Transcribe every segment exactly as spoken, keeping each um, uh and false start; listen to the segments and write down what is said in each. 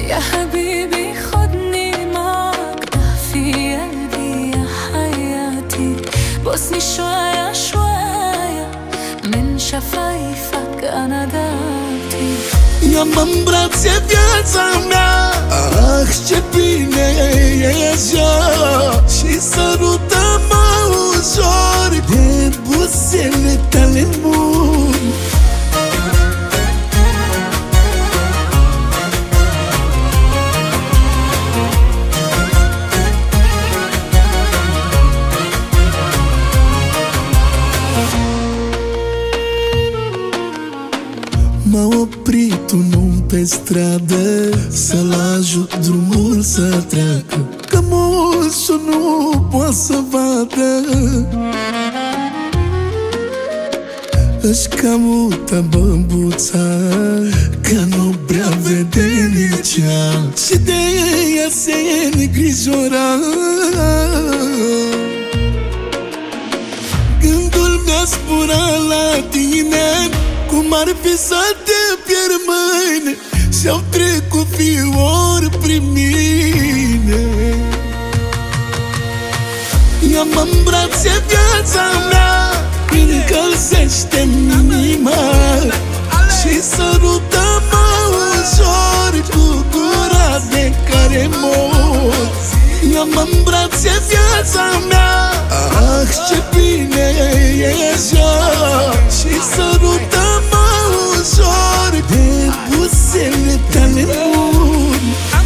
يا حبيبي خدني معك ده في قلبي يا حياتي. بوسني شوية شوية من شفايفك أنا dati. Ia-mă în brațe viața mea, ah, ce bine e așa. Și sărută-mă ușor de buzele tale bune. M-a oprit un om pe stradă să-l ajut drumul să treacă, că moșul nu poate să vadă. Își camută băbuța, că nu prea vede nici ea, și de ea se îngrijora. Gândul mi-a zburat la tine, cum ar fi să te pierd mâine, și-au trecut fiori prin mine. Ia-mă în brațe viața mea, încălzește-mi inima și sărută-mă ușor cu gura de care mor. Ia-mă în brațe viața mea, ah, ce bine e așa. Și sărută-mă ușor de buzele tale bune.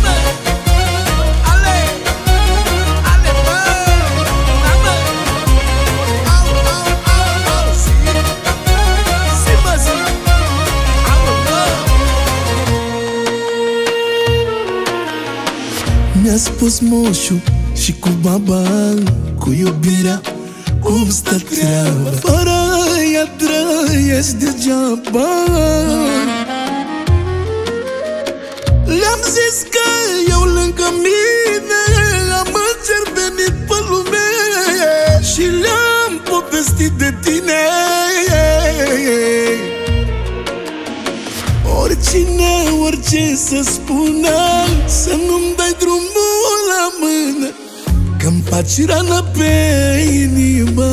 Mi-a spus moșul și cu baba, cu iubirea, cum stă treaba. Fără ea trăiesc degeaba. Le-am zis că eu lângă mine am încervenit pe lume și le-am povestit de tine. Oricine, orice să spună, să nu-mi dai drumul la mână, că-mi faci rană pe inimă.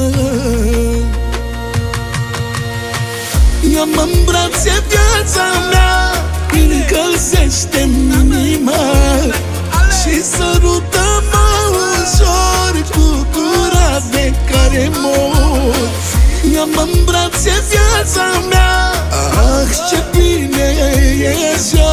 Ia-mă în brațe viața mea, încălzește-mi inima și sărută-mă ușor cu gura de care mor. Ia-mă în brațe viața mea, ah, ce bine e așa.